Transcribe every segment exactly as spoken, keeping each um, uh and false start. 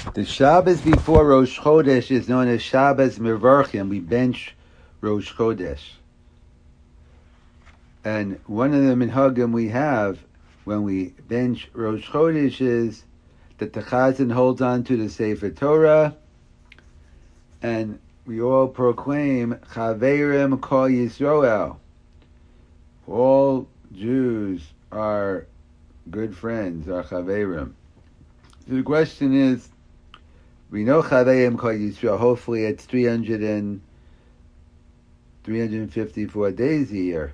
The Shabbos before Rosh Chodesh is known as Shabbos Mevarchim. We bench Rosh Chodesh. And one of the minhagim we have when we bench Rosh Chodesh is that the Chazan holds on to the Sefer Torah, and we all proclaim Chaverim Kol Yisroel. All Jews are good friends, are Chaverim. So the question is, we know Chaverim Kol Yisroel. Hopefully, it's three hundred and three hundred fifty-four days a year.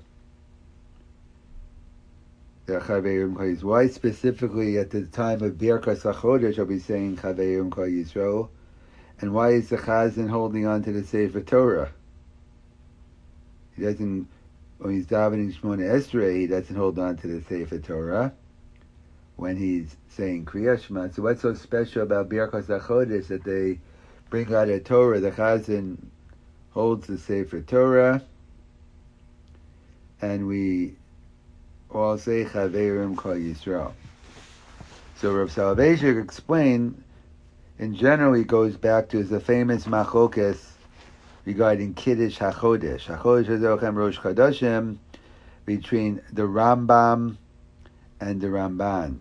The Chaverim Kol Yisroel. Why specifically at the time of Birkas HaChodesh are we saying Chaverim Kol Yisroel? And why is the Chazan holding on to the Sefer Torah? He doesn't, when he's davening Shmona Esrei, he doesn't hold on to the Sefer Torah when he's saying Kriyat Shema. So what's so special about Birkas HaChodesh that they bring out a Torah? The Chazan holds the Sefer Torah, and we all say Chaverim Kol Yisrael. So Rav Soloveitchik explained, in general, he goes back to the famous machlokas regarding Kiddush HaChodesh. HaChodesh HaZochem Rosh Chodeshim, between the Rambam and the Ramban.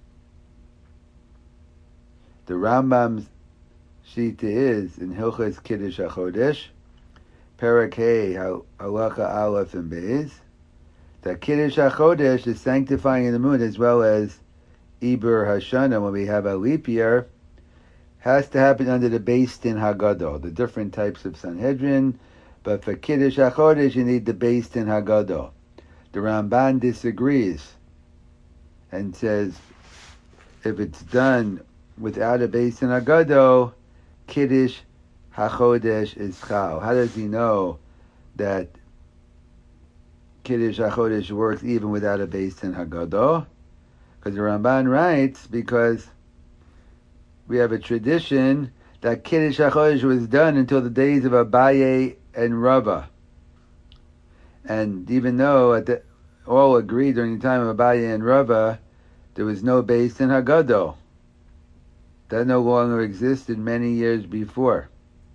The Rambam's shita is in Hilchos Kiddush HaChodesh, Perek Hey, Halacha Aleph and Beis, that Kiddush HaChodesh is sanctifying in the moon as well as Iber Hashana, when we have a leap year, has to happen under the Beis Din Hagadol, the different types of Sanhedrin, but for Kiddush HaChodesh you need the Beis Din Hagadol. The Ramban disagrees and says if it's done without a Beis Din Hagadol, Kiddush HaChodesh is Chal. How does he know that Kiddush HaChodesh works even without a Beis Din Hagadol? Because the Ramban writes, because we have a tradition that Kiddush HaChodesh was done until the days of Abaye and Rava. And even though at the, all agreed during the time of Abaye and Rava, there was no Beis Din Hagadol. That no longer existed many years before.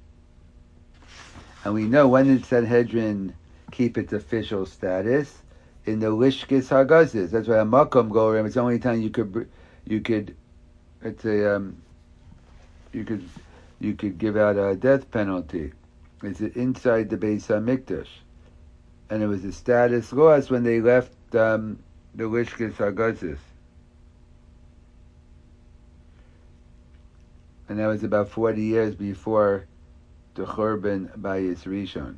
And we know when did Sanhedrin keep its official status? In the Lishkis Hagazis. That's why a Makom Gorim, it's the only time you could, you could, it's a, um, you could, you could give out a death penalty. It's inside the Beis HaMikdash. And it was a status loss when they left um, the Lishkis Hagazis. And that was about forty years before the Churban Bayis Rishon.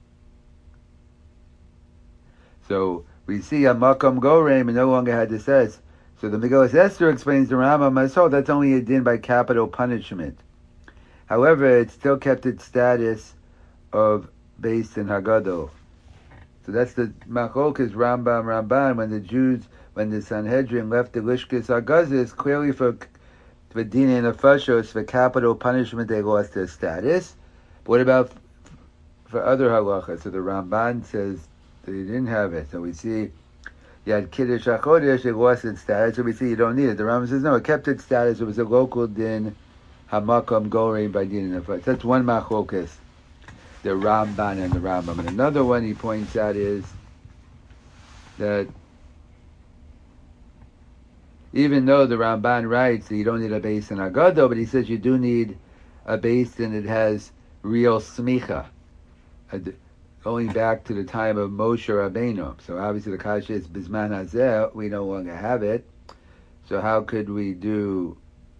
So we see a Makom Gorem and no longer had the says. So the Megillas Esther explains the Rambam Masol, that's only a din by capital punishment. However, it still kept its status of Beis Din Hagadol. So that's the Machlokas Rambam Ramban, when the Jews, when the Sanhedrin left the Lishkis Hagazis, clearly for for Din and Nefashos, for capital punishment, they lost their status. But what about for other halachas? So the Ramban says that he didn't have it. So we see you had Kiddush HaChodesh, it lost its status. So we see you don't need it. The Rambam says no, it kept its status. It was a local din, Hamakom Gorei by Din and Nefashos. That's one machlokas, the Ramban and the Rambam. And another one he points out is that even though the Ramban writes that you don't need a Beis Din Hagadol, but he says you do need a Beis Din that has real smicha, going back to the time of Moshe Rabbeinu. So obviously the kasha is Bizman Hazeh, we no longer have it. So how could we do,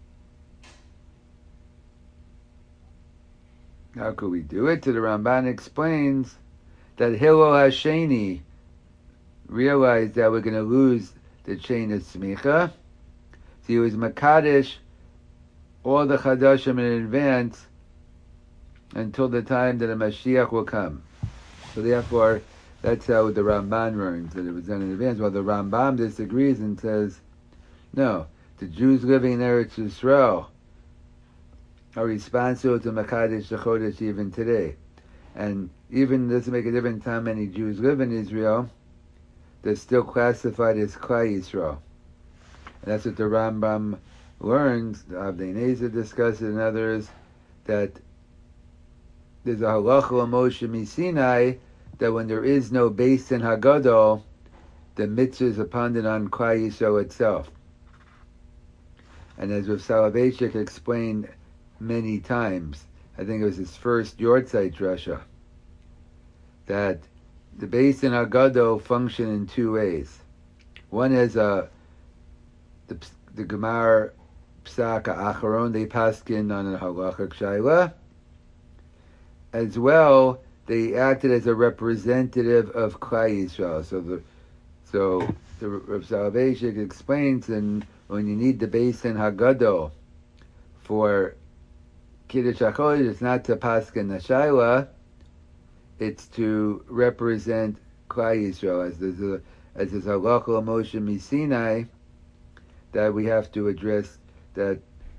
how could we do it? So the Ramban explains that Hillel Hasheni realized that we're going to lose the chain of smicha. So he was Makadish all the Chadashim in advance until the time that a Mashiach will come. So therefore, that's how the Ramban learns, that it was done in advance. While the Rambam disagrees and says, no, the Jews living in Eretz Yisrael are responsible to Makadish the Chodesh even today. And even doesn't make a difference how many Jews live in Israel, they're still classified as Klal Yisrael. And that's what the Rambam learns, Avnei Nezer discusses and others, that there's a halacha Moshe Misinai that when there is no Beis Din Hagadol, the mitzvah is upon it on Klal Yisrael itself. And as Rav Soloveitchik explained many times, I think it was his first Yortzeit Drasha, that the Beis Din Hagadol function in two ways. One is a the the Gemara Psak Acharon, they paskin on a halachic shayla. As well, they acted as a representative of Klal Yisrael. So the so the Rav Soloveitchik explains, and when you need the Beis Din Hagadol for Kiddush HaChodesh, it's not to paskin the shayla, it's to represent Klal Yisrael, as there's a as there's a halacha Moshe Misinai that we have to address, that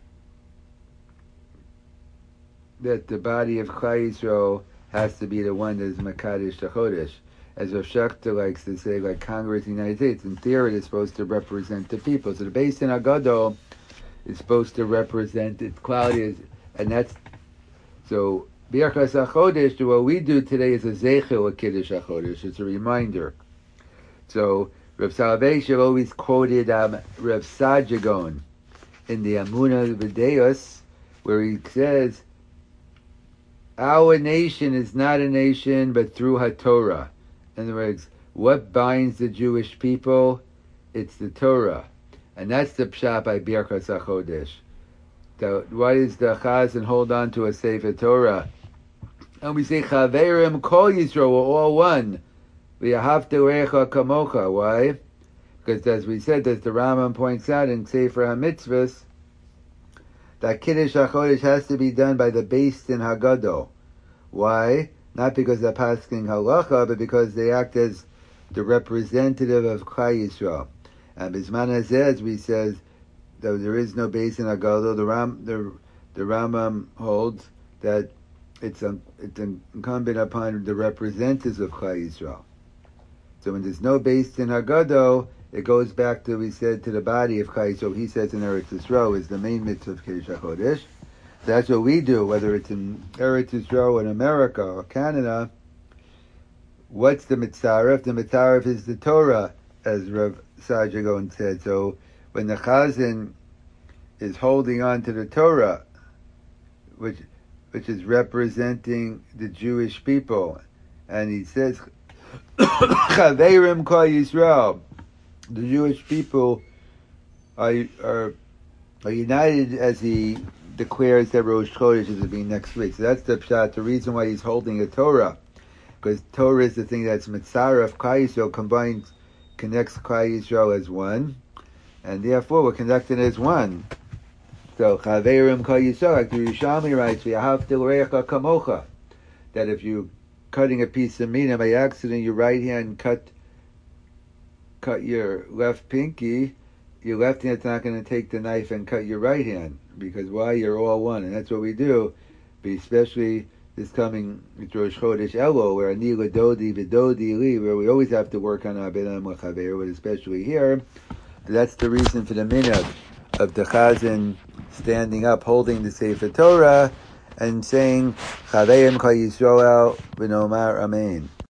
that the body of Klal Yisrael has to be the one that is Makadosh HaChodesh. As Rav Shechter likes to say, like Congress in the United States, in theory it's supposed to represent the people. So the Beis Din Hagadol is supposed to represent its qualities, and that's, so Birchas HaChodesh, what we do today is a Zeichel of Kiddush HaChodesh, it's a reminder. So Rav Soloveitchik always quoted um, Rav Sajagon in the Amunah V'Deos, where he says, our nation is not a nation but through HaTorah. In other words, what binds the Jewish people? It's the Torah. And that's the pshat by Birchas HaChodesh. So why does the Chazan hold on to a Sefer Torah? And we say, Chaverim Kol Yisrael, we're all one. V'yahavta Recha Kamocha. Why? Because as we said, as the Rambam points out in Sefer HaMitzvahs, that Kiddush HaChodesh has to be done by the Beis Din Hagadol. Why? Not because they're passing halacha, but because they act as the representative of Klal Yisrael. And Bisman Hazeh, as we says, though there is no Beis Din Hagadol, the Ram, the the Rambam holds that it's um, it's incumbent upon the representatives of Klal Yisrael. So when there's no Beis Din Hagadol, it goes back to, we said, to the body of Klal Yisrael. He says in Eretz Yisrael is the main mitzvah of Kiddush HaChodesh. That's what we do, whether it's in Eretz Yisrael or in America or Canada. What's the mitzaref? The mitzaref is the Torah, as Rav Sajagon said. So when the Chazan is holding on to the Torah, which which is representing the Jewish people, and he says, Chaverim Kol Yisrael, the Jewish people are, are are united, as he declares that Rosh Chodesh is to be next week. So that's the pshat, the reason why he's holding a Torah, because Torah is the thing that's mitzaref Klal Yisrael, combines, connects Klal Yisrael as one, and therefore we're conducted as one. So Chaverim Kol Yisrael, like the Yerushalmi writes, V'yahavta L'recha Kamocha, that if you're cutting a piece of meat and by accident your right hand cut cut your left pinky, your left hand's not going to take the knife and cut your right hand, because why? You're all one, and that's what we do. But especially this coming Rosh Chodesh Elul, where Ani L'Dodi V'Dodi Li, where we always have to work on our B'nam L'Chaver, but especially here, that's the reason for the minhag of the Chazan standing up, holding the Sefer Torah, and saying, Chaverim Kol Yisrael V'Nomar Amen.